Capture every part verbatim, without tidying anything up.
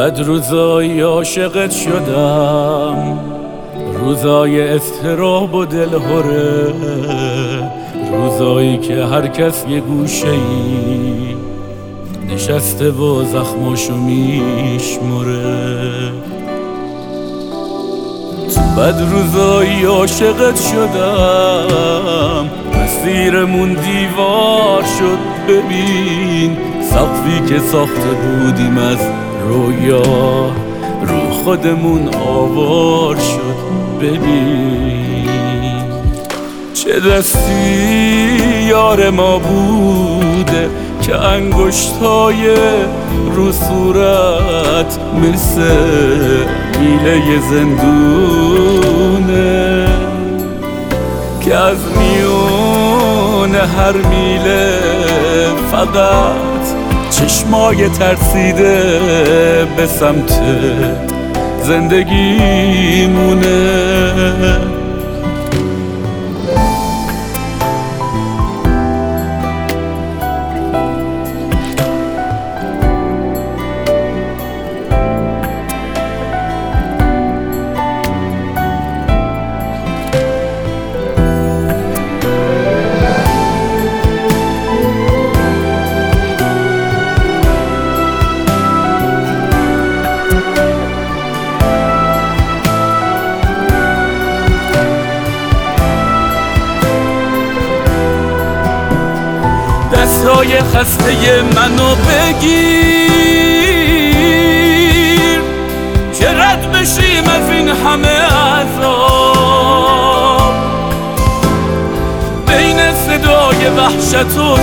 بد روزایی عاشقت شدم، روزای اضطراب و دلهره، روزایی که هر کس یه گوشه ای نشسته و زخماشو میشمره. تو بد روزایی عاشقت شدم، مسیرمون دیوار شد. ببین سقفی که ساخته بودیم از رویا رو خودمون آوار شد. ببین چه دستی یار ما بوده که انگشتای رو صورت مثل میله زندونه، که از میون هر میله فقط چشمای ترسیده به سمت زندگی مونه. دستای خسته منو بگیر که رد بشیم از این همه عذاب، بین صدای وحشت و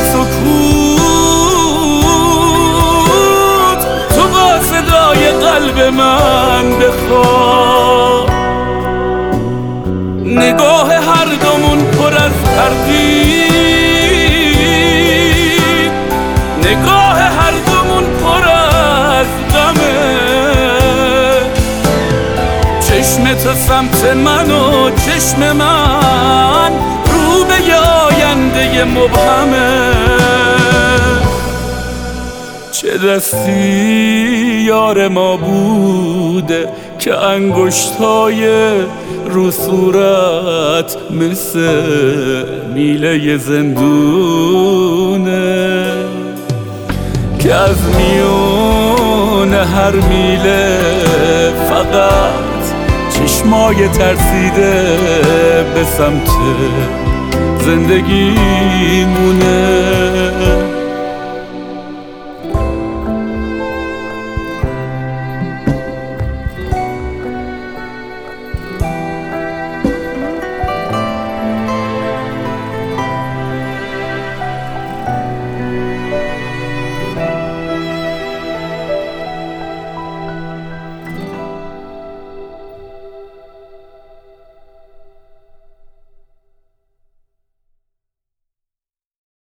سکوت تو با صدای قلب من بخواب. نگاه هر دومون پر از تردید، نگاه هر دومون پر از غمه. چشم تو سمت من و چشم من رو به آینده مبهمه. چه دستی یار ما بوده که انگشتای رو صورت مثل میله زندونه، که از میون هر میله فقط چشمای ترسیده به سمت زندگی مونه.